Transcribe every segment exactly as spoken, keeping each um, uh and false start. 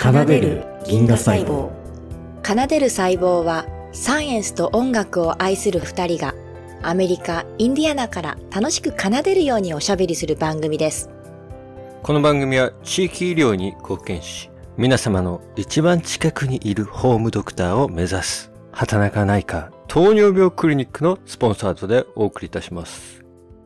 奏でる銀河細胞。 奏でる細胞はサイエンスと音楽を愛する二人がアメリカ・インディアナから楽しく奏でるようにおしゃべりする番組です。 この番組は地域医療に貢献し、皆様の一番近くにいるホームドクターを目指す畑中内科糖尿病クリニックのスポンサードでお送りいたします。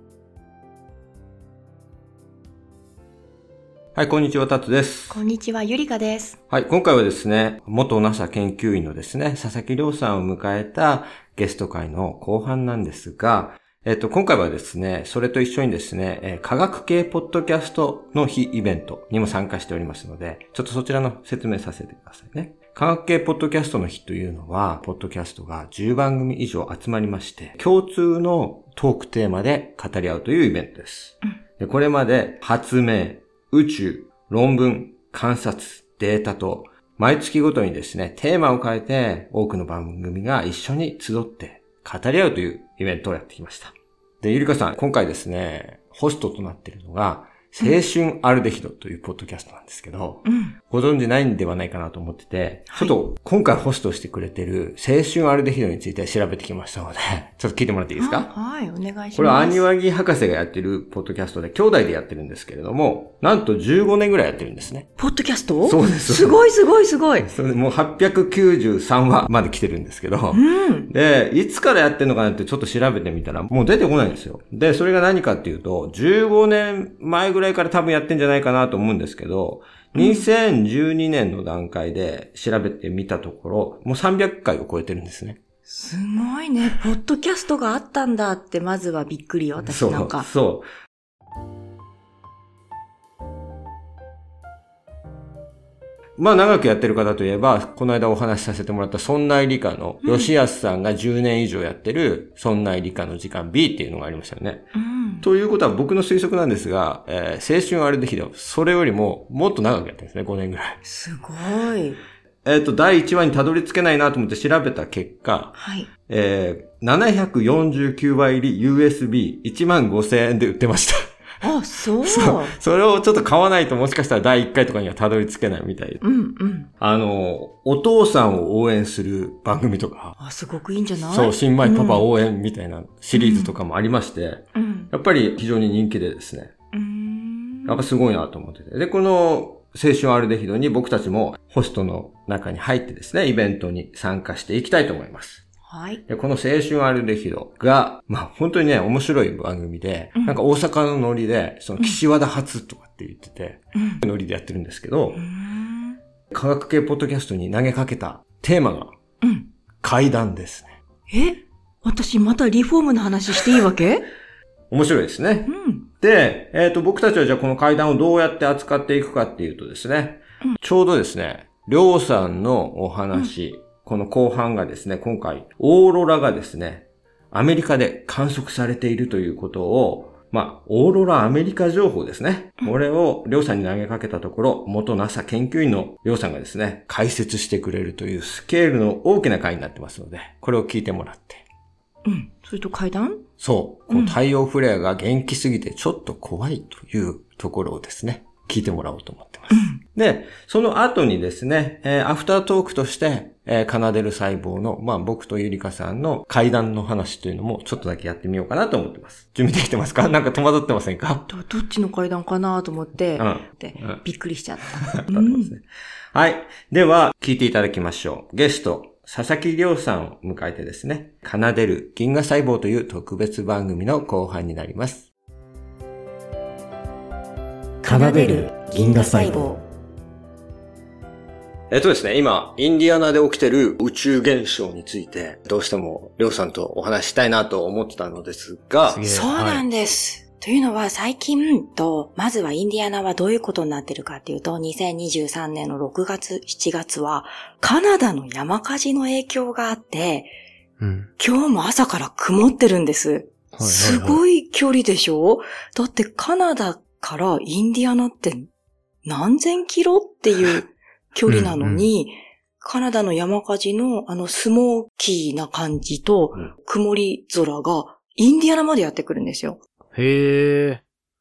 はい、こんにちは、タツです。 こんにちは、ゆりかです。 はい、今回はですね、元 ナサ 研究員のですね、佐々木亮さんを迎えたゲスト会の後半なんですが、えっと、今回はですね、それと一緒にですね、えー、科学系ポッドキャストの非イベントにも参加しておりますので、ちょっとそちらの説明させてくださいね。科学系ポッドキャストの日というのは、ポッドキャストがじゅうばんぐみ以上集まりまして、共通のトークテーマで語り合うというイベントです。うん、でこれまで発明、宇宙、論文、観察、データと、毎月ごとにですね、テーマを変えて、多くの番組が一緒に集って語り合うというイベントをやってきました。で、ゆりかさん、今回ですね、ホストとなっているのが、青春アルデヒドというポッドキャストなんですけど、うん、ご存知ないんではないかなと思ってて、はい、ちょっと今回ホストしてくれてる青春アルデヒドについて調べてきましたので、ちょっと聞いてもらっていいですか？ はい、お願いします。 これはアニワギ博士がやってるポッドキャストで、兄弟でやってるんですけれども、なんとじゅうごねんぐらいやってるんですね。 ポッドキャスト？ そうです。 すごいすごいすごい。 それでもうはっぴゃくきゅうじゅうさんわまで来てるんですけど、うん、で、いつからやってるのかなってちょっと調べてみたら、もう出てこないんですよ。で、それが何かっていうと、じゅうごねんまえぐらいから多分やってんじゃないかなと思うんですけど、にせんじゅうにねんの段階で調べてみたところ、もうさんびゃっかいを超えてるんですね。 すごいね。ポッドキャストがあったんだって、まずはびっくりよ、私なんか。 そう、そう。まあ長くやってる方といえば、この間お話しさせてもらった村内理科の吉安さんがじゅうねん以上やってる村内理科の時間 B っていうのがありましたよね。うん、ということは僕の推測なんですが、えー、青春アルデヒド、それよりももっと長くやってるんですね、ごねんぐらい。 すごい。 えっと、だいいちわにたどり着けないなと思って調べた結果、はい。えー、ななひゃくよんじゅうきゅうわ入り ユーエスビーいちまんごせんえんで売ってました。 あ、そう。 そう。それをちょっと買わないともしかしたらだいいっかいとかにはたどり着けないみたいで。 うんうん。 あの、お父さんを応援する番組とか。 あ、すごくいいんじゃない？ そう、新米パパ応援みたいなシリーズとかもありまして、うん、やっぱり非常に人気でですね。うん、やっぱすごいなと思ってて。で、この青春アルデヒドに僕たちもホストの中に入ってですね、イベントに参加していきたいと思います。はい。で、この青春アルデヒドが、まあ本当にね、面白い番組で、うん、なんか大阪のノリで、その岸和田発とかって言ってて、うん、ノリでやってるんですけど、うん、科学系ポッドキャストに投げかけたテーマが、うん、怪談ですね。え？私またリフォームの話していいわけ？ 面白いですね。うん、で、えっと、僕たちはじゃあこの怪談をどうやって扱っていくかっていうとですね、うん、ちょうどですね、りょうさんのお話、うんこの後半がですね、今回、オーロラがですね、アメリカで観測されているということを、まあ、オーロラアメリカ情報ですね。これをりょうさんに投げかけたところ、元 ナサ 研究員のりょうさんがですね、解説してくれるというスケールの大きな回になってますので、これを聞いてもらって。 うん。それと怪談？ そう。こう太陽フレアが元気すぎてちょっと怖いというところをですね、聞いてもらおうと思ってます。うん、で、その後にですね、えー、アフタートークとして、えー、奏でる細胞の、まあ僕とゆりかさんの怪談の話というのもちょっとだけやってみようかなと思ってます。準備できてますか？なんか戸惑ってませんか？ ど、どっちの怪談かなと思って、うん、で、うん、びっくりしちゃった。 うん、ですね。はい。では、聞いていただきましょう。ゲスト、佐々木亮さんを迎えてですね、奏でる銀河細胞という特別番組の後半になります。 奏でる銀河細胞。 えっとですね、今、インディアナで起きてる宇宙現象について、どうしても、りょうさんとお話したいなと思ってたのですが。 そうなんです。はい、というのは、最近と、まずはインディアナはどういうことになってるかっていうと、にせんにじゅうさんねんのろくがつ、しちがつは、カナダの山火事の影響があって、うん、今日も朝から曇ってるんです。はいはいはい、すごい距離でしょ？だってカナダからインディアナって何千キロっていう距離なのに、うんうん、カナダの山火事のあのスモーキーな感じと曇り空がインディアナまでやってくるんですよ。 へー。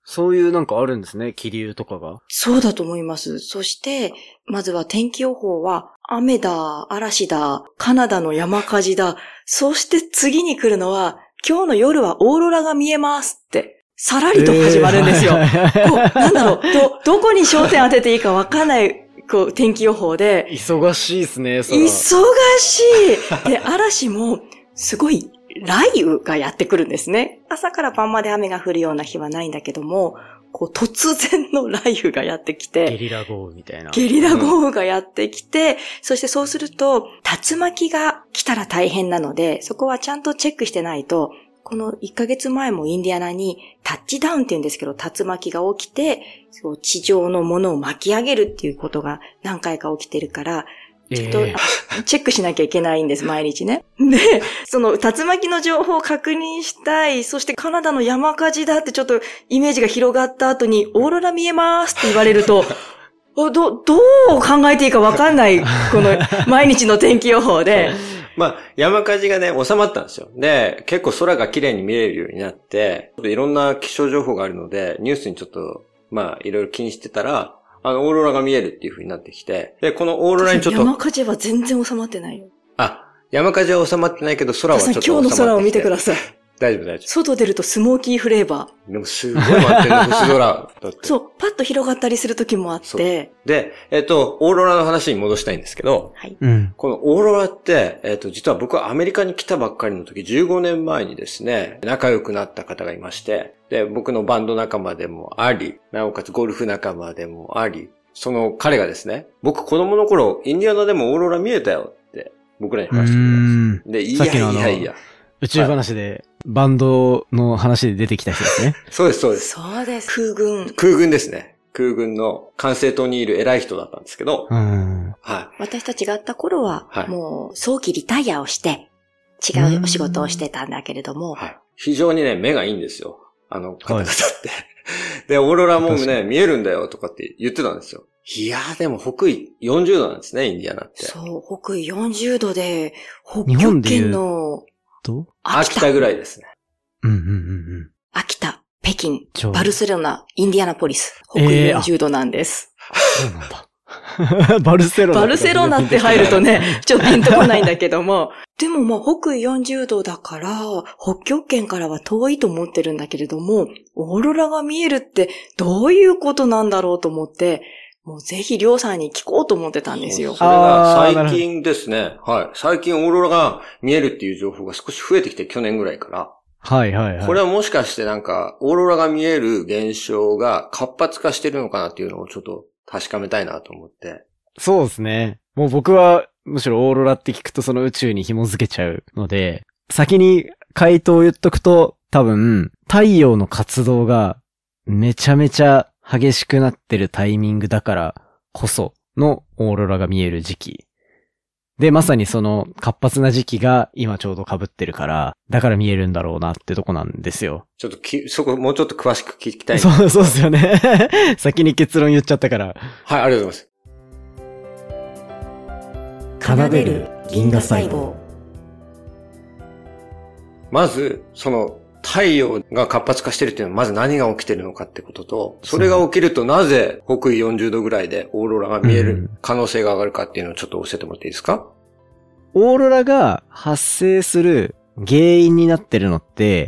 そういうなんかあるんですね、気流とかが。 そうだと思います。そして、まずは天気予報は、雨だ、嵐だ、カナダの山火事だ、そして次に来るのは、今日の夜はオーロラが見えますって、さらりと始まるんですよ。えー、こうなんだろう、ど、どこに焦点当てていいかわかんない、こう、天気予報で。 忙しいですね、それ。 忙しい。で、嵐も、すごい、雷雨がやってくるんですね。朝から晩まで雨が降るような日はないんだけども、こう突然の雷雨がやってきて。 ゲリラ豪雨みたいな。 ゲリラ豪雨がやってきて、うん、そしてそうすると、竜巻が来たら大変なので、そこはちゃんとチェックしてないと、このいっかげつまえもインディアナにタッチダウンって言うんですけど、竜巻が起きて、そう地上のものを巻き上げるっていうことが何回か起きてるから、ちょっと、えー、チェックしなきゃいけないんです、毎日ね。で、その竜巻の情報を確認したい。そしてカナダの山火事だってちょっとイメージが広がった後にオーロラ見えますって言われると、ど、どう考えていいかわかんない、この毎日の天気予報で。 まあ、山火事がね、収まったんですよ。で、結構空が綺麗に見えるようになって、いろんな気象情報があるので、ニュースにちょっと、まあ、いろいろ気にしてたら、あの、オーロラが見えるっていう風になってきて、で、このオーロラにちょっと。 山火事は全然収まってないよ。 あ、山火事は収まってないけど、空はちょっと収まってきて。 今日の空を見てください。 大丈夫、大丈夫。 外出るとスモーキーフレーバー。でもすごい待ってる星空だって。 そう、パッと広がったりする時もあって。 で、えっと、オーロラの話に戻したいんですけど、 はい。 このオーロラって、えっと、実は僕はアメリカに来たばっかりの時、じゅうごねんまえにですね、仲良くなった方がいまして、で、僕のバンド仲間でもあり、なおかつゴルフ仲間でもあり、その彼がですね、僕子供の頃、インディアナでもオーロラ見えたよって、僕らに話してくれます。で、いやいやいや。 宇宙話で、バンドの話で出てきた人ですね。 そうです、そうです。 そうです。空軍。 空軍ですね。空軍の管制塔にいる偉い人だったんですけど、 うんはい、 私たちが会った頃は、はい、もう早期リタイアをして、違うお仕事をしてたんだけれども、 はい、非常にね、目がいいんですよ。あの方々って。はい、で、オーロラもね、見えるんだよとかって言ってたんですよ。いやーでも北緯よんじゅうどなんですね、インディアナって。 そう、北緯よんじゅうどで、北極圏の秋田ぐらいですね。 うんうんうんうん。 秋田、北京、バルセロナ、インディアナポリス、北緯よんじゅうどなんです。 えー、そうなんだ。バルセロナ。 バルセロナって入るとね、ちょっとピンとこないんだけども。でもまあ北緯よんじゅうどだから、北極圏からは遠いと思ってるんだけれども、オーロラが見えるってどういうことなんだろうと思って、もうぜひりょうさんに聞こうと思ってたんですよ。 それが最近ですね。はい。最近オーロラが見えるっていう情報が少し増えてきて、去年ぐらいから。 はいはいはい。 これはもしかしてなんか、オーロラが見える現象が活発化してるのかなっていうのをちょっと確かめたいなと思って。 そうですね。もう僕はむしろオーロラって聞くとその宇宙に紐づけちゃうので、先に回答を言っとくと、多分、太陽の活動がめちゃめちゃ激しくなってるタイミングだからこそのオーロラが見える時期。で、まさにその活発な時期が今ちょうど被ってるから、だから見えるんだろうなってとこなんですよ。 ちょっとき、そこもうちょっと詳しく聞きたい。 そう、そうですよね。先に結論言っちゃったから。 はい、ありがとうございます。奏でる銀河細胞。 まず、その、太陽が活発化してるっていうのはまず何が起きてるのかってことと、それが起きるとなぜ北緯よんじゅうどぐらいでオーロラが見える可能性が上がるかっていうのをちょっと教えてもらっていいですか？ オーロラが発生する原因になってるのって、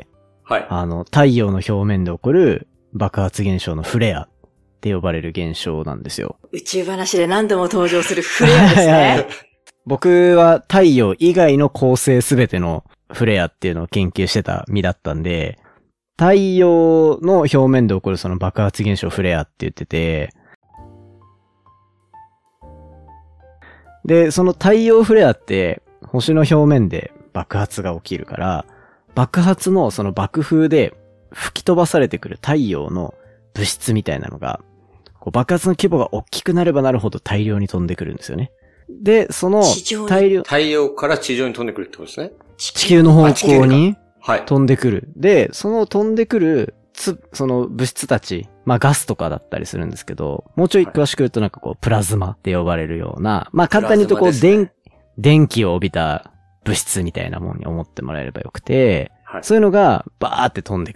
はい。 あの、太陽の表面で起こる爆発現象のフレアって呼ばれる現象なんですよ。 宇宙話で何度も登場するフレアですね。 僕は太陽以外の恒星すべてのフレアっていうのを研究してた身だったんで、太陽の表面で起こるその爆発現象フレアって言ってて、で、その太陽フレアって星の表面で爆発が起きるから、爆発のその爆風で吹き飛ばされてくる太陽の物質みたいなのが、こう爆発の規模が大きくなればなるほど大量に飛んでくるんですよね。で、その大量、 太陽から地上に飛んでくるってことですね。 地球の方向に飛んでくる。で、その飛んでくるつ、その物質たち、まあガスとかだったりするんですけど、もうちょい詳しく言うとなんかこうプラズマって呼ばれるような、まあ簡単に言うとこう電、電気を帯びた物質みたいなものに思ってもらえればよくて、はい、そういうのがバーって飛んでくる。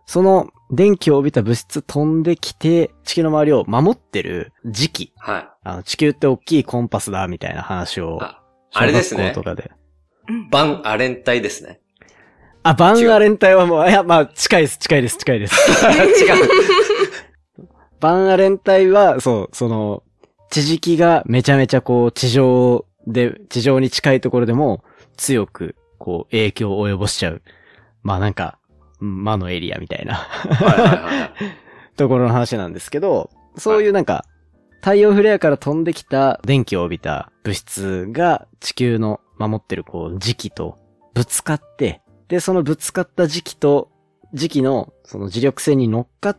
その電気を帯びた物質飛んできて、地球の周りを守ってる磁気。 はい。 あの、地球って大きいコンパスだ、みたいな話を。 あ、あれですね。 小学校とかで。 バンアレン帯ですね。 あ、バンアレン帯はもう、いや、まあ、近いです、近いです、近いです。 違う。 バンアレン帯は、そう、その、地磁気がめちゃめちゃこう、地上で、地上に近いところでも強く、こう、影響を及ぼしちゃう。まあなんか、魔のエリアみたいなはいはいはい、 ところの話なんですけど、そういうなんか、太陽フレアから飛んできた電気を帯びた物質が地球の守ってるこう磁気とぶつかって、で、そのぶつかった磁気と磁気のその磁力線に乗っかって、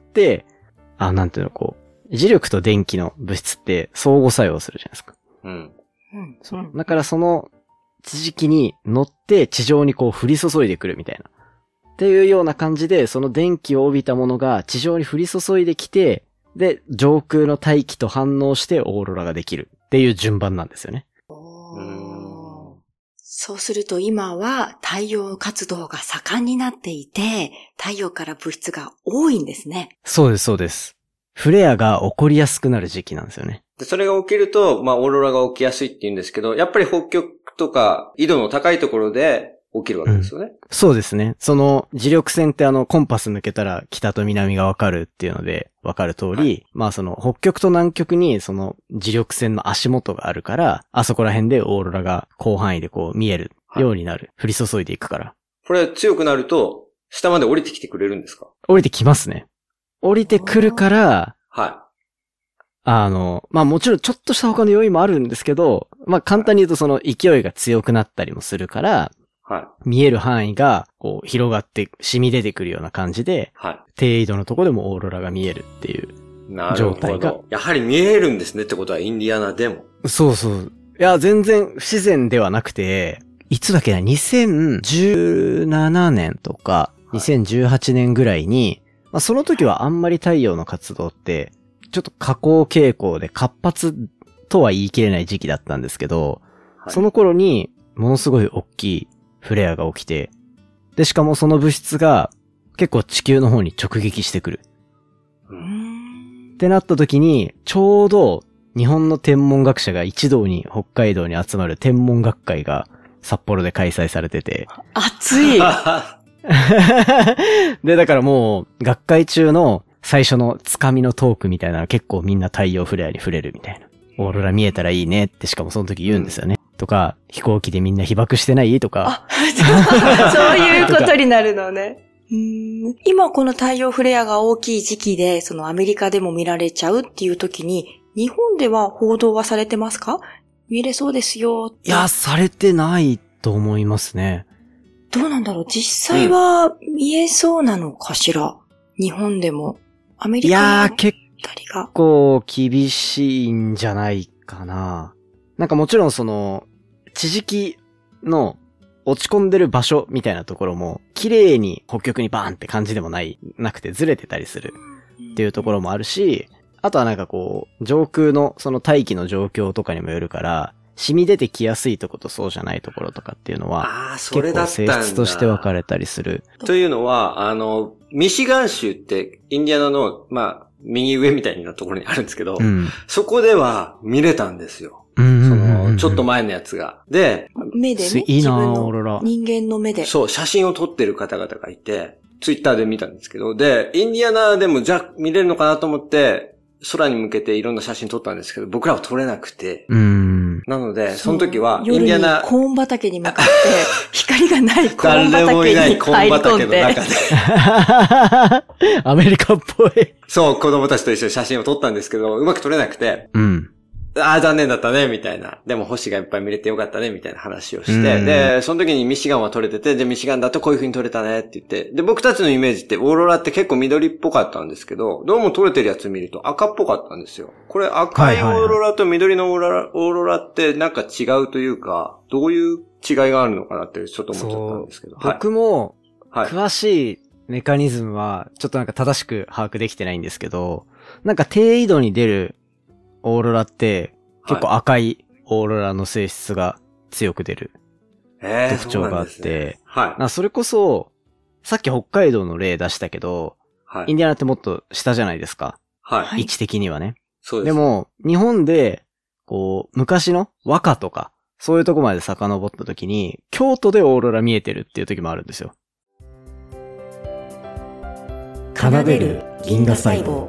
あ、なんていうの、こう、磁力と電気の物質って相互作用するじゃないですか。 うん。 うん。そう。 だからその磁気に乗って地上にこう降り注いでくるみたいな。っていうような感じで、その電気を帯びたものが地上に降り注いできて、で、上空の大気と反応してオーロラができるっていう順番なんですよね。 うーん。 そうすると今は太陽活動が盛んになっていて、太陽から物質が多いんですね。 そうです、そうです。フレアが起こりやすくなる時期なんですよね。 で、それが起きると、まあ、オーロラが起きやすいって言うんですけど、やっぱり北極とか緯度の高いところで起きるわけですよね。うん、 そうですね。その磁力線ってあのコンパス向けたら北と南がわかるっていうのでわかる通り、はい、まあその北極と南極にその磁力線の足元があるから、あそこら辺でオーロラが広範囲でこう見えるようになる。はい、降り注いでいくから。 これ強くなると下まで降りてきてくれるんですか？ 降りてきますね。降りてくるから、 はい。 あの、まあもちろんちょっとした他の要因もあるんですけど、まあ簡単に言うとその勢いが強くなったりもするから、 はい。 見える範囲が、こう、広がって、染み出てくるような感じで、 はい。 低緯度のところでもオーロラが見えるっていう状態が。 やはり見えるんですねってことはインディアナでも。 そうそう。いや、全然不自然ではなくて、いつだっけな、にせんじゅうななねんとか、にせんじゅうはちねんぐらいに、まあその時はあんまり太陽の活動って、ちょっと下降傾向で活発とは言い切れない時期だったんですけど、はい、その頃に、ものすごい大きいフレアが起きて、で、しかもその物質が結構地球の方に直撃してくる。 うーんってなった時に、ちょうど日本の天文学者が一堂に北海道に集まる天文学会が札幌で開催されてて。 熱いで、だからもう学会中の最初のつかみのトークみたいなの結構みんな太陽フレアに触れるみたいな。オーロラ見えたらいいねってしかもその時言うんですよね。とか、飛行機でみんな被爆してないとか。 あ、そういうことになるのね。うーん今この太陽フレアが大きい時期で、そのアメリカでも見られちゃうっていう時に、日本では報道はされてますか？見れそうですよ。 いや、されてないと思いますね。 どうなんだろう？実際は見えそうなのかしら？日本でも。アメリカいやー、結が構厳しいんじゃないかな。なんかもちろんその、地磁気の落ち込んでる場所みたいなところも、綺麗に北極にバーンって感じでもない、なくてずれてたりするっていうところもあるし、あとはなんかこう、上空のその大気の状況とかにもよるから、染み出てきやすいところとそうじゃないところとかっていうのは、 ああ、それだったんだ。 結構性質として分かれたりする。 というのは、あの、ミシガン州ってインディアナの、まあ、右上みたいなところにあるんですけど、 うん、 そこでは見れたんですよ。 うんうんうんうん、 その、ちょっと前のやつが。で、 目でね、 いいな自分のオーロラ。 人間の目で。 そう、写真を撮ってる方々がいて、ツイッターで見たんですけど、で、インディアナでもじゃあ見れるのかなと思って、空に向けていろんな写真撮ったんですけど、僕らは撮れなくて。 うん。 なので、その時は、インディアナ。 夜にコーン畑に向かって、光がないコーン誰もいない畑にコーン畑の中で。 アメリカっぽい。 そう、子供たちと一緒に写真を撮ったんですけど、うまく撮れなくて。 うん。 ああ、残念だったね、みたいな。でも星がいっぱい見れてよかったね、みたいな話をして。で、その時にミシガンは撮れてて、で、ミシガンだとこういう風に撮れたねって言って。で、僕たちのイメージってオーロラって結構緑っぽかったんですけど、どうも撮れてるやつ見ると赤っぽかったんですよ。これ赤いオーロラと緑のオーロラ、オーロラってなんか違うというか、どういう違いがあるのかなってちょっと思っちゃったんですけど。はい、 僕も、 はい、 詳しいメカニズムはちょっとなんか正しく把握できてないんですけど、なんか低緯度に出るオーロラって、結構赤いオーロラの性質が強く出る特徴があって、 はい。 それこそ、さっき北海道の例出したけど、 はい。 インディアナってもっと下じゃないですか。 はい。 はい位置的にはね。 そうです。 でも、日本で、こう、昔の和歌とか、そういうとこまで遡った時に、京都でオーロラ見えてるっていう時もあるんですよ。 奏でる銀河細胞。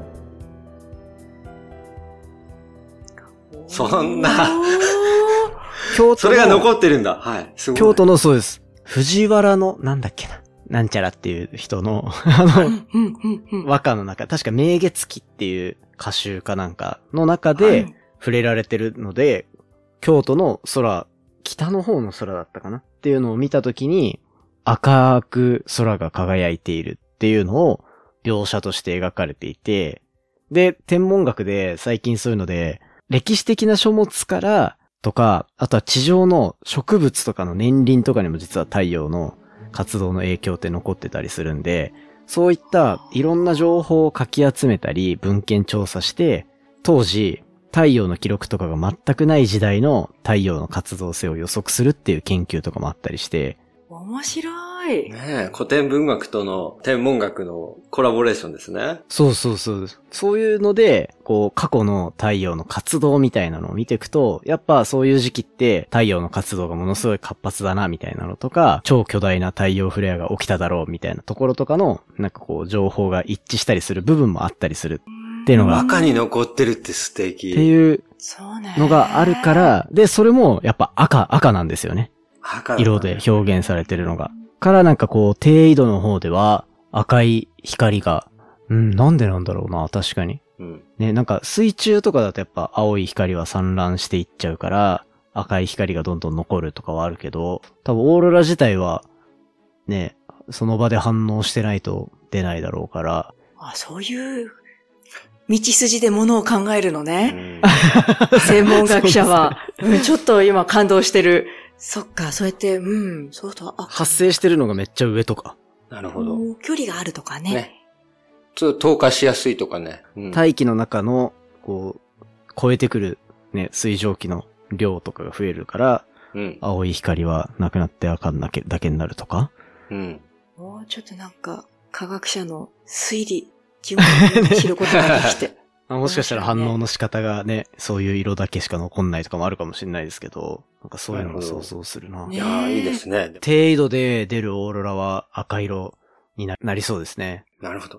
そんな、 京都のそれが残ってるんだ。はい。すごい。 京都のそうです。藤原の、なんだっけな。なんちゃらっていう人の、あの、 うんうんうんうん。 和歌の中、確か明月記っていう歌集かなんかの中はでい触れられてるので、京都の空、北の方の空だったかなっていうのを見たときに、赤く空が輝いているっていうのを描写として描かれていて、で、天文学で最近そういうので、歴史的な書物からとか、あとは地上の植物とかの年輪とかにも実は太陽の活動の影響って残ってたりするんで、そういったいろんな情報をかき集めたり、文献調査して、当時、太陽の記録とかが全くない時代の太陽の活動性を予測するっていう研究とかもあったりして、 面白い。 ねえ、古典文学との天文学のコラボレーションですね。 そうそうそう。そういうので、こう、過去の太陽の活動みたいなのを見ていくと、やっぱそういう時期って太陽の活動がものすごい活発だな、みたいなのとか、超巨大な太陽フレアが起きただろう、みたいなところとかの、なんかこう、情報が一致したりする部分もあったりするっていうのが、っ赤に残ってるって素敵。 ていうそうね。 のがあるか、ら、で、それもやっぱ赤、赤なんですよね。 赤だな色で表現されてるのが。からなんかこう、低緯度の方では赤い光が、うん、なんでなんだろうな、確かに。 うん。 ね、なんか水中とかだとやっぱ青い光は散乱していっちゃうから、赤い光がどんどん残るとかはあるけど、多分オーロラ自体は、ね、その場で反応してないと出ないだろうから。 あ、そういう道筋でものを考えるのうね。 ん専門学者は、うん。ちょっと今感動してる。そっか、そうやって、うん、そうと、あ、 発生してるのがめっちゃ上とか。 なるほど。 距離があるとかね。 ね。ちょっと透過しやすいとかね。うん大気の中の、こう、超えてくるね、水蒸気の量とかが増えるから、 うん。 青い光はなくなって赤だけだけになるとか。 うん。 もうちょっとなんか、科学者の推理、自分で知ることができて。 まあもしかしたら面白いね反応の仕方がね、そういう色だけしか残んないとかもあるかもしれないですけど、なんかそういうのを想像するな。 ねいやー、いいですね。 低緯度で出るオーロラは赤色にななりそうですね。 なるほど。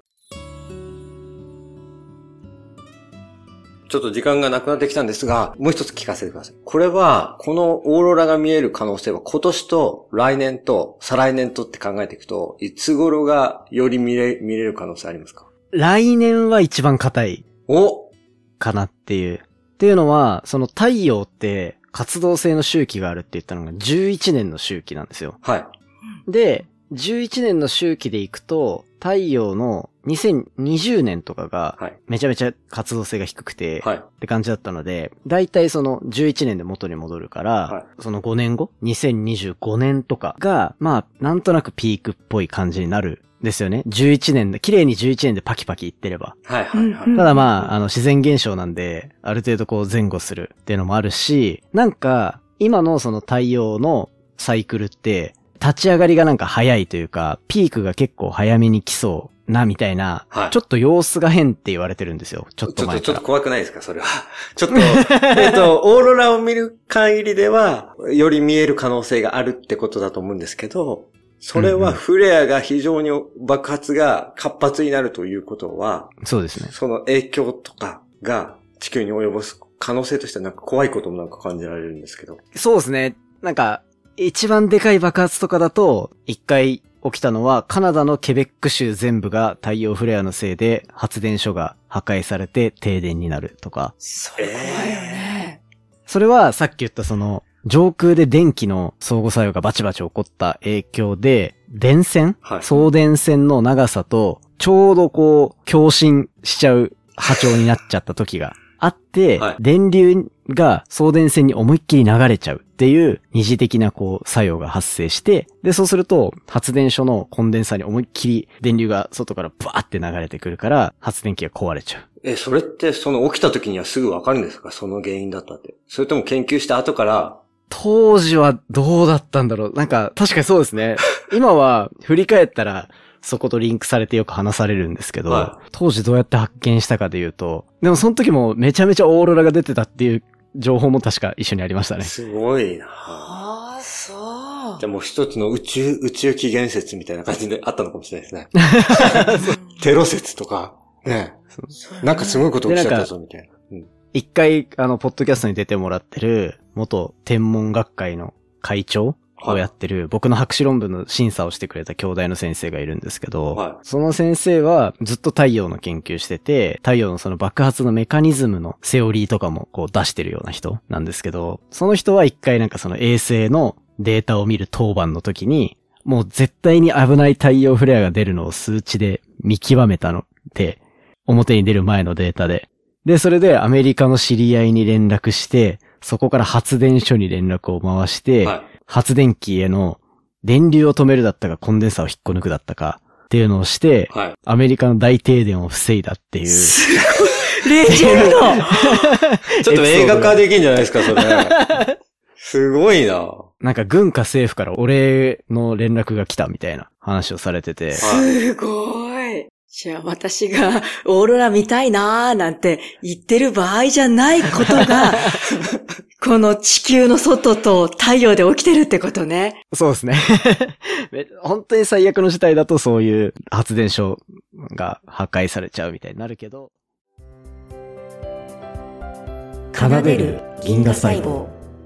ちょっと時間がなくなってきたんですが、もう一つ聞かせてください。これは、このオーロラが見える可能性は今年と来年と再来年とって考えていくと、いつ頃がより見れ、見れる可能性ありますか？ 来年は一番硬いおかなっていう。っていうのは、その太陽って活動性の周期があるって言ったのがじゅういちねんの周期なんですよ。 はい。 で、じゅういちねんの周期でいくと、太陽のにせんにじゅうねんとかがはい。 めちゃめちゃ活動性が低くて、 はい。 って感じだったので、だいたいそのじゅういちねんで元に戻るから、 はいそのごねんご、にせんにじゅうごねんとかが、まあ、なんとなくピークっぽい感じになるんですよね。じゅういちねんで、綺麗にじゅういちねんでパキパキいってれば。 はい。はい。はい。 うんただまあ、あの、自然現象なんで、ある程度こう前後するっていうのもあるし、なんか、今のその太陽のサイクルって、立ち上がりがなんか早いというか、ピークが結構早めに来そうなみたいな、 はいちょっと様子が変って言われてるんですよ。ちょっちょっと、 と前からちょっと。怖くないですかそれは。ちょっと、えっと、オーロラを見る限りでは、より見える可能性があるってことだと思うんですけど、それはフレアが非常に爆発が活発になるということは、 そうですね。 その影響とかが地球に及ぼす可能性としてはなんか怖いこともなんか感じられるんですけど。 そうですね。なんか、一番でかい爆発とかだと、一回起きたのは、カナダのケベック州全部が太陽フレアのせいで発電所が破壊されて停電になるとか。 それ怖いよね。 それはさっき言ったその、上空で電気の相互作用がバチバチ起こった影響で、電線、 はい送電線の長さと、ちょうどこう、共振しちゃう波長になっちゃった時があって、 はい電流が送電線に思いっきり流れちゃうっていう二次的なこう作用が発生して、で、そうすると発電所のコンデンサーに思いっきり電流が外からブワーって流れてくるから発電機が壊れちゃう。 え、それってその起きた時にはすぐわかるんですかその原因だったって。それとも研究した後から、 当時はどうだったんだろう。なんか確かにそうですね。今は振り返ったらそことリンクされてよく話されるんですけど、 は当時どうやって発見したかでいうと、でもその時もめちゃめちゃオーロラが出てたっていう情報も確か一緒にありましたね。 すごいな。 ああ、そう。 でも一つの宇宙、宇宙起源説みたいな感じであったのかもしれないですね。テロ説とか、ね。なんかすごいこと起きちゃったぞ、みたいな。うん、 一回、あの、ポッドキャストに出てもらってる、元天文学会の会長をやってる、僕の博士論文の審査をしてくれた兄弟の先生がいるんですけど、 はい、 その先生はずっと太陽の研究してて、太陽のその爆発のメカニズムのセオリーとかもこう出してるような人なんですけど、その人は一回なんかその衛星のデータを見る当番の時に、もう絶対に危ない太陽フレアが出るのを数値で見極めたので、表に出る前のデータで。で、それでアメリカの知り合いに連絡して、そこから発電所に連絡を回して、はい、発電機への電流を止めるだったかコンデンサーを引っこ抜くだったかっていうのをして、はい、アメリカの大停電を防いだっていう。 すごいレジェンドちょっと映画化できんじゃないですか、それ。すごいな。 なんか軍か政府からお礼の連絡が来たみたいな話をされてて。 すごい。じゃあ私がオーロラ見たいなーなんて言ってる場合じゃないことが、この地球の外と太陽で起きてるってことね。 そうですね。本当に最悪の事態だとそういう発電所が破壊されちゃうみたいになるけど。 奏でる銀河細胞。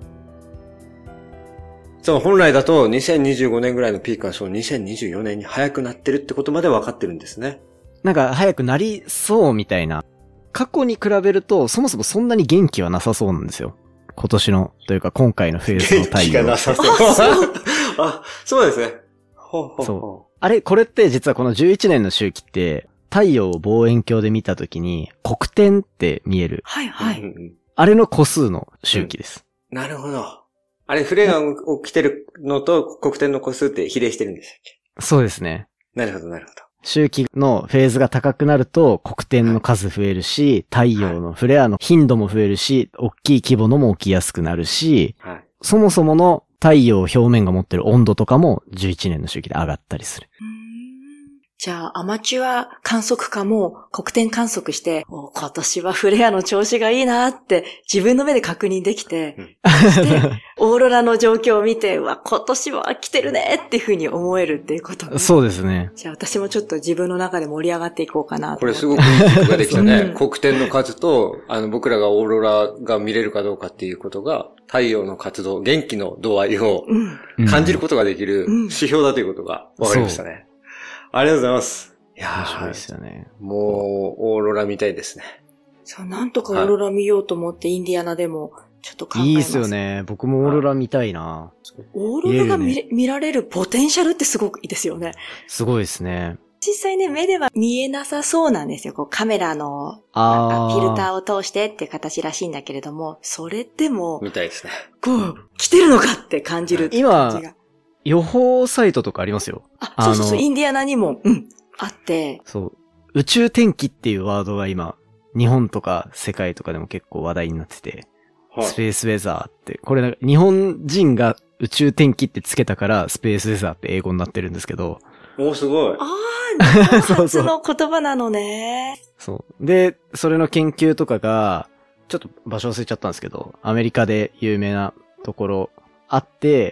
そう、本来だとにせんにじゅうごねんぐらいのピークはそうにせんにじゅうよねんに早くなってるってことまで分かってるんですね。 なんか早くなりそうみたいな。過去に比べるとそもそもそんなに元気はなさそうなんですよ。今年の、というか今回のフェーズの太陽。 元気がなさそう。あ、そうですね。ほうほうほう。 そう。あれ、これって実はこのじゅういちねんの周期って、太陽を望遠鏡で見たときに黒点って見える。 はいはい。 あれの個数の周期です。 うん、なるほど。あれ、フレが起きてるのと黒点の個数って比例してるんでしたっけ？ そうですね。 なるほど、なるほど。 周期のフェーズが高くなると黒点の数増えるし、太陽のフレアの頻度も増えるし、大きい規模のも起きやすくなるし、はい、そもそもの太陽表面が持ってる温度とかもじゅういちねんの周期で上がったりする。 じゃあ、アマチュア観測家も黒点観測して、お今年はフレアの調子がいいなって自分の目で確認できて、うん、そしてオーロラの状況を見て、うわ、今年は来てるねっていうふうに思えるっていうことね。 そうですね。 じゃあ、私もちょっと自分の中で盛り上がっていこうかなと。 これすごくいいことができたね。うん、黒点の数と、あの、僕らがオーロラが見れるかどうかっていうことが、太陽の活動、元気の度合いを感じることができる指標だということが分かりましたね。うんうんありがとうございます。いやー、 面白いですよね。 もう、オーロラ見たいですね。 そう、なんとかオーロラ見ようと思って、インディアナでも、ちょっと考えます。 いいですよね。僕もオーロラ見たいな。 オーロラが見れ、ね、見られるポテンシャルってすごくいいですよね。 すごいですね。 実際ね、目では見えなさそうなんですよ。こうカメラの、なんかフィルターを通してっていう形らしいんだけれども、それでも、 見たいですね。 こう、来てるのかって感じる感じが。 今、予報サイトとかありますよ。 あ、そうそうそう、インディアナにも、うん、あって。 そう。宇宙天気っていうワードが今、日本とか世界とかでも結構話題になってて、はい、スペースウェザーって、これなんか日本人が宇宙天気ってつけたからスペースウェザーって英語になってるんですけど。 おー、すごい。 あー、日本初の言葉なのね。 そう。で、それの研究とかが、ちょっと場所忘れちゃったんですけど、アメリカで有名なところあって、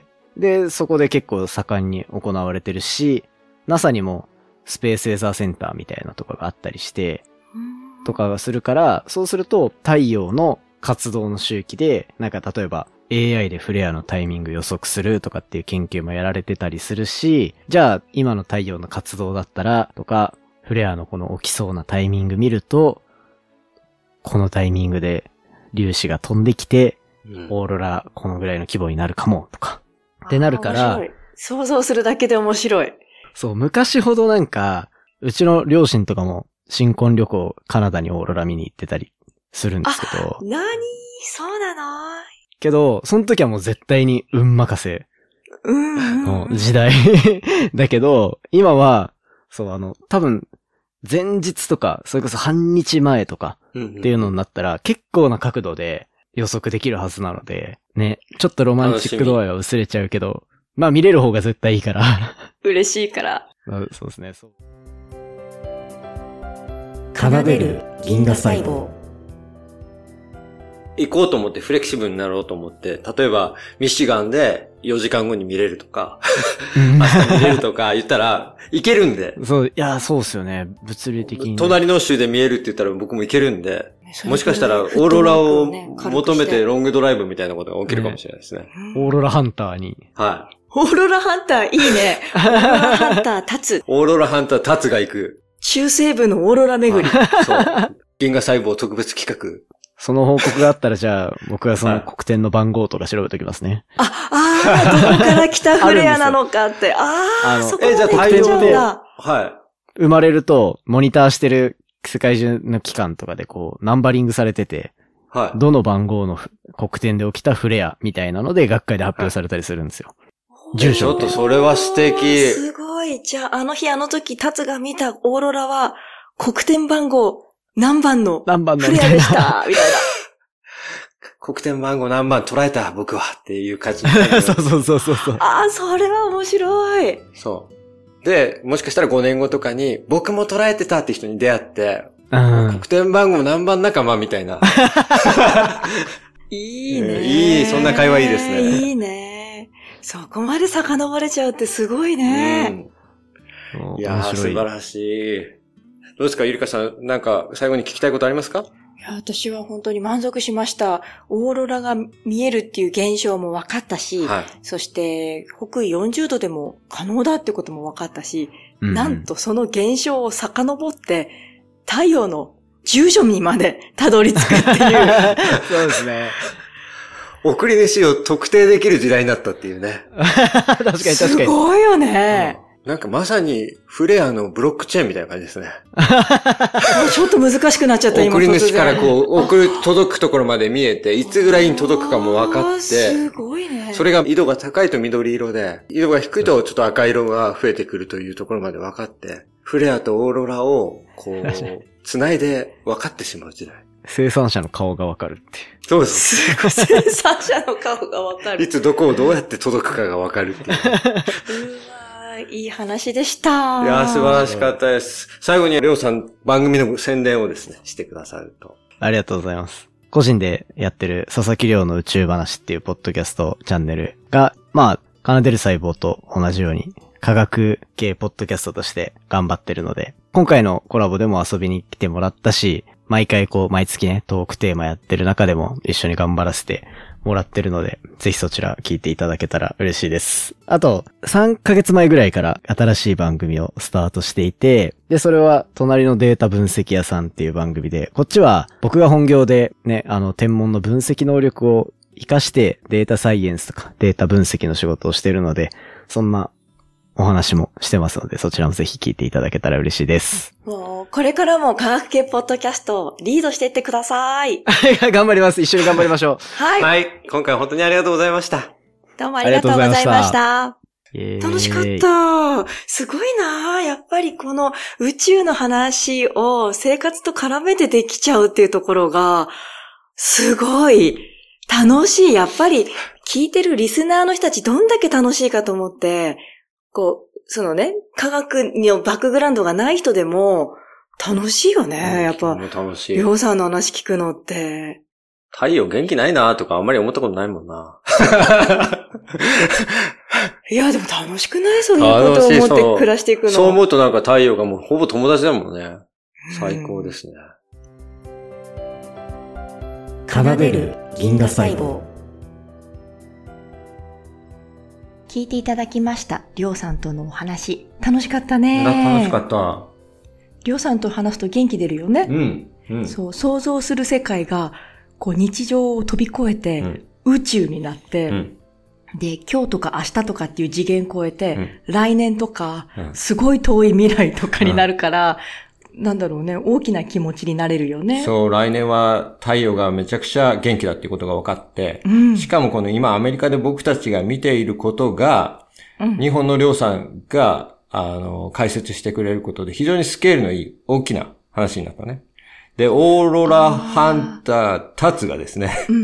で、そこで結構盛んに行われてるし、ナサ にもスペースウェザーセンターみたいなとこがあったりして、とかがするから、そうすると太陽の活動の周期で、なんか例えば エーアイ でフレアのタイミング予測するとかっていう研究もやられてたりするし、じゃあ今の太陽の活動だったら、とか、フレアのこの起きそうなタイミング見ると、このタイミングで粒子が飛んできて、オーロラこのぐらいの規模になるかも、とか。ってなるから、 想像するだけで面白い。 そう、昔ほどなんか、うちの両親とかも新婚旅行カナダにオーロラ見に行ってたりするんですけど。 なにそうなのけど、その時はもう絶対に運任せの時代だけど、今は、そう、あの、多分、前日とか、それこそ半日前とかっていうのになったら、結構な角度で予測できるはずなので、ね、ちょっとロマンチック度合いは薄れちゃうけど、まあ見れる方が絶対いいから。 嬉しいから。 あそうですね。そう。 奏でる銀河細胞。 行こうと思ってフレキシブルになろうと思って、例えばミシガンでよじかんごに見れるとか、明日見れるとか言ったら、行けるんで。 そう、いや、そうですよね。物理的に、ね。 隣の州で見えるって言ったら僕も行けるんで、もしかしたらオーロラを求めてロングドライブみたいなことが起きるかもしれないですね。ねオーロラハンターに。 はい。 オーロラハンター、いいね。オーロラハンター立つ。 オーロラハンター立つが行く。 中西部のオーロラ巡り。 そう。銀河細胞特別企画。 その報告があったら、じゃあ、僕はその黒点の番号とか調べておきますね。 あ、ああ、どこから来たフレアなのかって。ああ、そこまで来ちゃうんだ。 はい。 生まれると、モニターしてる世界中の機関とかでこう、ナンバリングされてて、はい。どの番号の黒点で起きたフレアみたいなので、学会で発表されたりするんですよ。はい、住所。 ちょっとそれは素敵。 すごい。じゃあ、あの日あの時、タツが見たオーロラは、黒点番号、何番の何番のフレアでした、みたいな。 黒点番号何番捉えた僕はっていう感じになる。 そうそうそうそうそう。 ああ、それは面白い。 そう。で、もしかしたらごねんごとかに僕も捉えてたって人に出会って、うん、黒点番号何番仲間みたいな。 いいね、 えー。いい、そんな会話いいですね。 いいね。そこまで遡れちゃうってすごいね。 うん、いやー、素晴らしい。どうですか、ゆりかさん、なんか最後に聞きたいことありますか？ いや、私は本当に満足しました。オーロラが見えるっていう現象も分かったし、はい、そして北緯よんじゅうどでも可能だってことも分かったし、うん、なんとその現象を遡って太陽の住所にまでたどり着くっていう。 そうですね。 送り主を特定できる時代になったっていうね。 確かに確かに。 すごいよね。 うんなんかまさにフレアのブロックチェーンみたいな感じですね。 ちょっと難しくなっちゃった今送り主からこう、送る、届くところまで見えて、いつぐらいに届くかも分かって、 すごいね。 それが緯度が高いと緑色で、緯度が低いとちょっと赤色が増えてくるというところまで分かって、フレアとオーロラをこう、繋いで分かってしまう時代。 生産者の顔が分かるっていう。 そうです。 すごい生産者の顔が分かる。 いつどこをどうやって届くかが分かるっていう。 いい話でした。 いや、素晴らしかったです。最後にりょうさん番組の宣伝をですね、してくださると。 ありがとうございます。個人でやってる佐々木亮の宇宙話っていうポッドキャストチャンネルが、まあ、奏でる細胞と同じように科学系ポッドキャストとして頑張ってるので、今回のコラボでも遊びに来てもらったし、毎回こう、毎月ね、トークテーマやってる中でも一緒に頑張らせてもらってるので、ぜひそちら聞いていただけたら嬉しいです。あと、さんかげつまえぐらいから新しい番組をスタートしていて、で、それは隣のデータ分析屋さんっていう番組で、こっちは僕が本業でね、あの、天文の分析能力を活かしてデータサイエンスとかデータ分析の仕事をしているので、そんなお話もしてますので、そちらもぜひ聞いていただけたら嬉しいです。 もう、これからも科学系ポッドキャストをリードしていってください。 頑張ります。一緒に頑張りましょう。 はい。 はい。今回本当にありがとうございました。 どうもありがとうございました。楽しかった。すごいな。やっぱりこの宇宙の話を生活と絡めてできちゃうっていうところが、すごい楽しい。やっぱり聞いてるリスナーの人たちどんだけ楽しいかと思って、こう、そのね、科学のバックグラウンドがない人でも楽しいよね。やっぱ、 楽しい。 りょうさんの話聞くのって。 太陽元気ないなとかあんまり思ったことないもんな。 いや、でも楽しくない？そういうことを思って暮らしていくの。 そう思うとなんか太陽がもうほぼ友達だもんね。最高ですね。 奏でる銀河細胞。 聞いていただきました。りょうさんとのお話。楽しかったね。 楽しかった。 りょうさんと話すと元気出るよね。 うん。うん、 そう、想像する世界が、こう日常を飛び越えて、うん、宇宙になって、うん、で、今日とか明日とかっていう次元超えて、うん、来年とか、うん、すごい遠い未来とかになるから、うん、なんだろうね、大きな気持ちになれるよね。 そう、来年は太陽がめちゃくちゃ元気だっていうことが分かって、うん、しかもこの今アメリカで僕たちが見ていることが、うん、日本のりょうさんが、あの、解説してくれることで非常にスケールのいい大きな話になったね。で、オーロラハンタータツがですね、うん、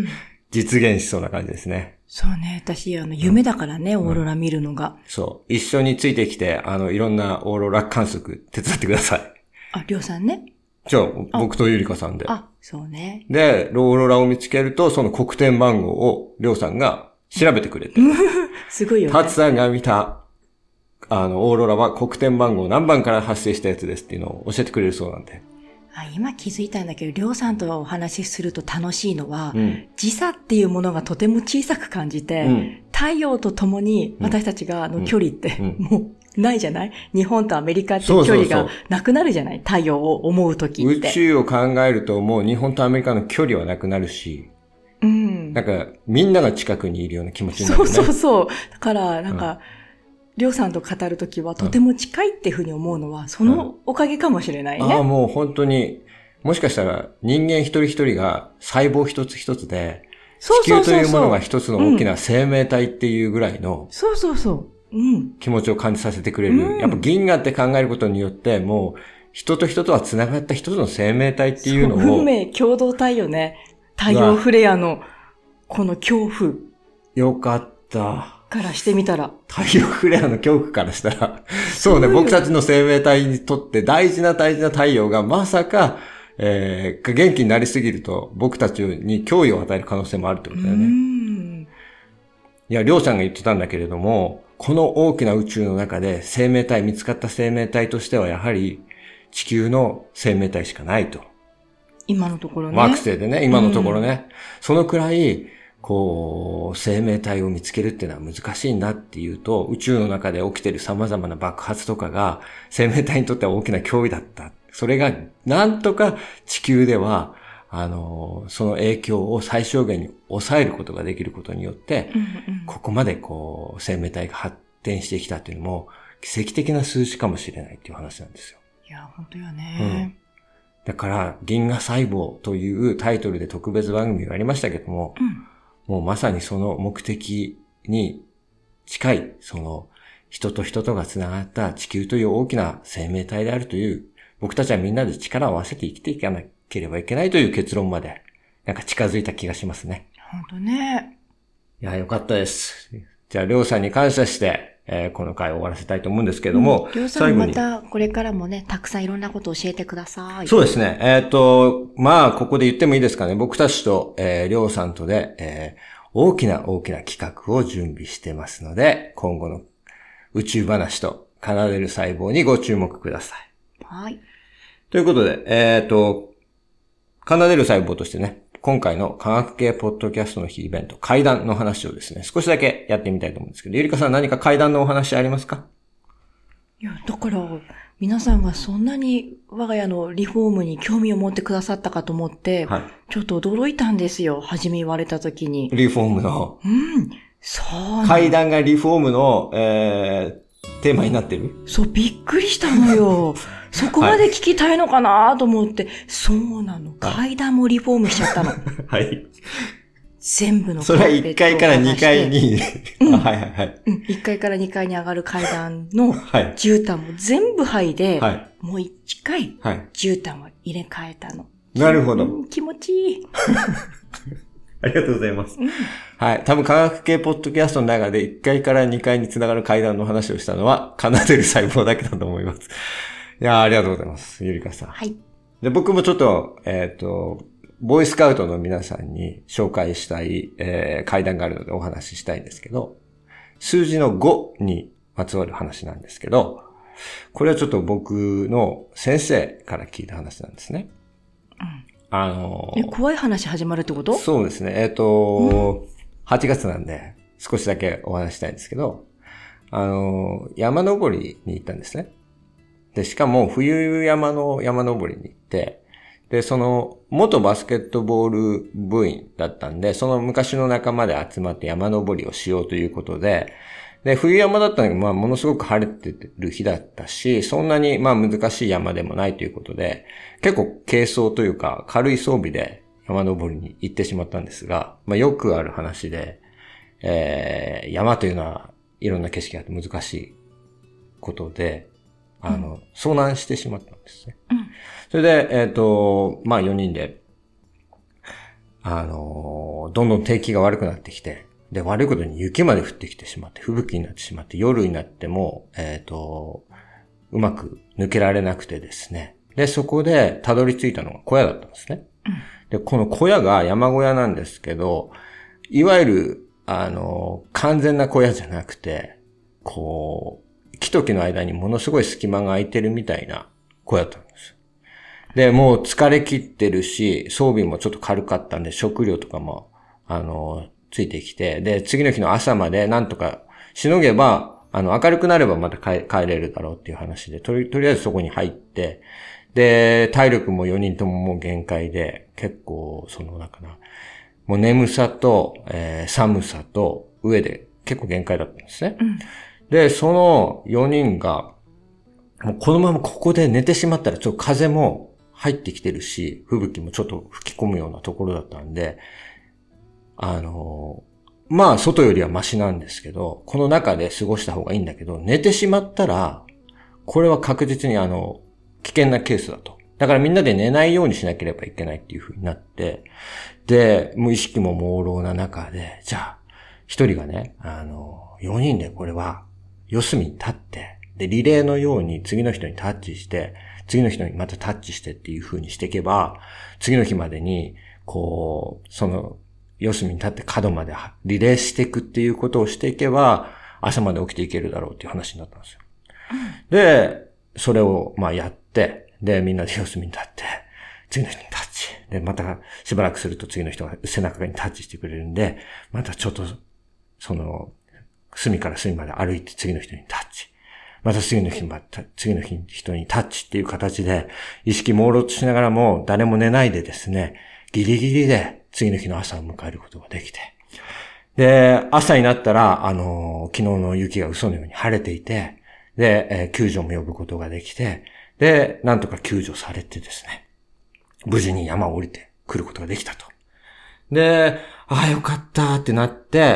実現しそうな感じですね。 そうね。私、あの、夢だからね、うん、オーロラ見るのが。 そう。一緒についてきて、あの、いろんなオーロラ観測手伝ってください。 あ、りょうさんね。 じゃあ、僕とゆりかさんで。 あ、そうね。 で、オーロラを見つけると、その黒点番号をりょうさんが調べてくれて。 すごいよね。 タツさんが見た、あの、オーロラは黒点番号何番から発生したやつですっていうのを教えてくれるそうなんで。 あ、今気づいたんだけど、りょうさんとお話しすると楽しいのは、うん、時差っていうものがとても小さく感じて、うん、太陽と共に私たちがの距離って、うん、もうないじゃない？日本とアメリカって距離がなくなるじゃない？太陽を思うときって。 宇宙を考えるともう日本とアメリカの距離はなくなるし、うん、なんかみんなが近くにいるような気持ちになる、ね。 そうそうそう。だからなんか、うん、りょうさんと語るときはとても近いっていうふうに思うのは、そのおかげかもしれないね。 うん、ああ、もう本当に、もしかしたら人間一人一人が細胞一つ一つで、地球というものが一つの大きな生命体っていうぐらいの、 そうそうそう。うん。 気持ちを感じさせてくれる。うん、やっぱ銀河って考えることによって、もう人と人とは繋がった一つの生命体っていうのを。 運命共同体よね。太陽フレアのこの恐怖。 よかった。 からしてみたら。 太陽フレアの恐怖からしたら。そうね、僕たちの生命体にとって大事な大事な太陽がまさか、えー、元気になりすぎると僕たちに脅威を与える可能性もあるってことだよね。うんいや、りょうさんが言ってたんだけれども、この大きな宇宙の中で生命体、見つかった生命体としてはやはり地球の生命体しかないと。 今のところね。 惑星でね、今のところね。うん、そのくらい、こう、生命体を見つけるっていうのは難しいなっていうと、宇宙の中で起きている様々な爆発とかが生命体にとっては大きな脅威だった。それがなんとか地球では、あの、その影響を最小限に抑えることができることによって、うんうん、ここまでこう、生命体が発展してきたっていうのも、奇跡的な数字かもしれないっていう話なんですよ。 いや、本当よね。 うん、だから、銀河細胞というタイトルで特別番組がありましたけども、うんもうまさにその目的に近い、その人と人とがつながった地球という大きな生命体であるという、僕たちはみんなで力を合わせて生きていかなければいけないという結論まで、なんか近づいた気がしますね。 本当ね。 いや、よかったです。じゃあ、りょうさんに感謝して、えー、この回を終わらせたいと思うんですけども。 りょうさんまたこれからもね、たくさんいろんなことを教えてください。 そうですね。えっと、まあ、ここで言ってもいいですかね。僕たちと、えー、りょうさんとで、えー、大きな大きな企画を準備してますので、今後の宇宙話と奏でる細胞にご注目ください。 はい。 ということで、えっと、奏でる細胞としてね、今回の科学系ポッドキャストの日イベント、怪談の話をですね、少しだけやってみたいと思うんですけど、ゆりかさん何か怪談のお話ありますか？ いや、だから、皆さんがそんなに我が家のリフォームに興味を持ってくださったかと思って、はい、ちょっと驚いたんですよ。初め言われた時に。 リフォームの。 うん。そう。 怪談がリフォームの、えー、テーマになってる？ そう、びっくりしたのよ。そこまで聞きたいのかなと思って、はい、そうなの。階段もリフォームしちゃったの。 はい。 全部のそれはいっかいからにかいに、うん、はいはいはい。 うん。いっかいからにかいに上がる階段の絨毯も全部剥いで、はい、もういっかい絨毯を入れ替えたの。 なるほど、 うん。気持ちいい。 ありがとうございます。うん、はい。多分科学系ポッドキャストの中でいっかいからにかいにつながる階段の話をしたのは、奏でる細胞だけだと思います。いやー、ありがとうございます。ゆりかさん。 はい。 で、僕もちょっと、えっと、ボーイスカウトの皆さんに紹介したい、えー、階段があるのでお話ししたいんですけど、数字のごにまつわる話なんですけど、これはちょっと僕の先生から聞いた話なんですね。 うん。 あのー、え、怖い話始まるってこと？ そうですね。えっと、うん、はちがつなんで少しだけお話したいんですけど、あのー、山登りに行ったんですね。で、しかも冬山の山登りに行って、で、その、元バスケットボール部員だったんで、その昔の仲間で集まって山登りをしようということで、で、冬山だったのが、まあ、ものすごく晴れてる日だったし、そんなに、まあ、難しい山でもないということで、結構軽装というか、軽い装備で山登りに行ってしまったんですが、まあ、よくある話で、えー、山というのは、いろんな景色があって難しいことで、あの、うん、遭難してしまったんですね。 うん、 それで、えっと、まあよにんで、あの、 の、どんどん天気が悪くなってきて、で、悪いことに雪まで降ってきてしまって、吹雪になってしまって、夜になっても、えっと、うまく抜けられなくてですね。で、そこでたどり着いたのが小屋だったんですね。うん、で、この小屋が山小屋なんですけど、いわゆる、あの、完全な小屋じゃなくて、こう、木と木の間にものすごい隙間が空いてるみたいな小屋だったんですよ。で、もう疲れ切ってるし、装備もちょっと軽かったんで、食料とかも、あの、ついてきて、で、次の日の朝までなんとかしのげば、あの、明るくなればまた帰、帰れるだろうっていう話で、とり、とりあえずそこに入って、で、体力もよにんとももう限界で、結構、その、なんかな、もう眠さと、えー、寒さと、上で結構限界だったんですね。うん、で、そのよにんが、もうこのままここで寝てしまったら、ちょっと風も入ってきてるし、吹雪もちょっと吹き込むようなところだったんで、あの、まあ、外よりはマシなんですけど、この中で過ごした方がいいんだけど、寝てしまったら、これは確実にあの、危険なケースだと。だからみんなで寝ないようにしなければいけないっていう風になって、で、無意識も朦朧な中で、じゃあ、一人がね、あの、よにんでこれは、四隅に立って、で、リレーのように次の人にタッチして、次の人にまたタッチしてっていう風にしていけば、次の日までに、こう、その、四隅に立って角までリレーしていくっていうことをしていけば、朝まで起きていけるだろうっていう話になったんですよ。うん、で、それをまあやって、で、みんなで四隅に立って、次の人にタッチ。で、またしばらくすると次の人が背中にタッチしてくれるんで、またちょっと、その、隅から隅まで歩いて次の人にタッチ。また次の日にまた、次の人にタッチっていう形で、意識朦朧としながらも誰も寝ないでですね、ギリギリで次の日の朝を迎えることができて。で、朝になったら、あの、昨日の雪が嘘のように晴れていて、で、えー、救助も呼ぶことができて、で、なんとか救助されてですね、無事に山を降りてくることができたと。で、ああよかったってなって、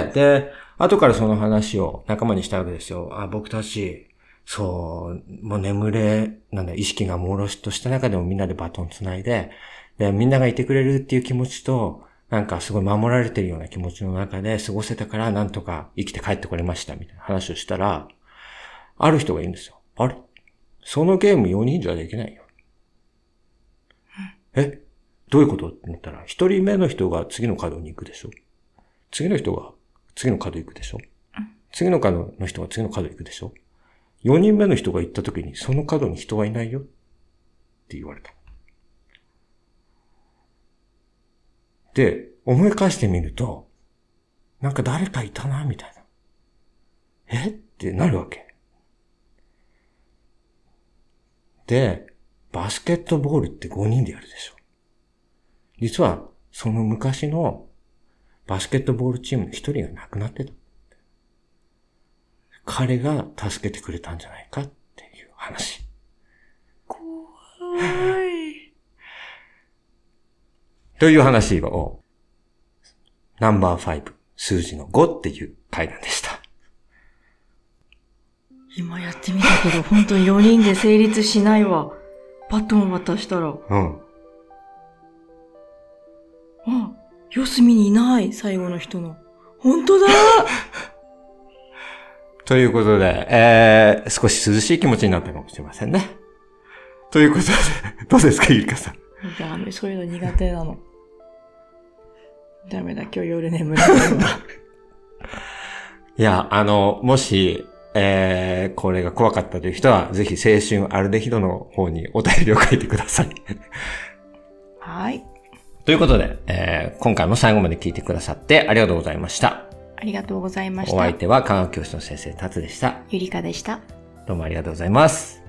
で、後からその話を仲間にしたわけですよ。あ、僕たち、そう、もう眠れ、なんだ、意識が朦朧とした中でもみんなでバトンつないで、で、みんながいてくれるっていう気持ちと、なんかすごい守られてるような気持ちの中で過ごせたからなんとか生きて帰ってこれましたみたいな話をしたら、ある人が言うんですよ。あれ？そのゲームよにんじゃできないよ。え？どういうことって言ったら、一人目の人が次の角に行くでしょ。次の人が次の角行くでしょ。次の角の人が次の角行くでしょ。よにんめの人が行った時にその角に人はいないよって言われた。で、思い返してみると、なんか誰かいたな、みたいな。えってなるわけ。で、バスケットボールってごにんでやるでしょ。実は、その昔のバスケットボールチームの一人が亡くなってた。彼が助けてくれたんじゃないかっていう話。 怖い。 という話を、ナンバーファイブ、数字のごっていう回談でした。 今やってみたけど、本当によにんで成立しないわ。バトン渡したら。 うん。 あ、四隅にいない、最後の人の。本当だということで、えー、少し涼しい気持ちになったかもしれませんね。ということで、どうですか、ゆりかさん。 ダメ、そういうの苦手なの。ダメだ、今日夜眠れないわ。 いや、あの、もし、えー、これが怖かったという人は、ぜひ青春アルデヒドの方にお便りを書いてください。 はい。 ということで、えー、今回も最後まで聞いてくださってありがとうございました。 ありがとうございました。 お相手は科学教室の先生タツでした。 ゆりかでした。 どうもありがとうございます。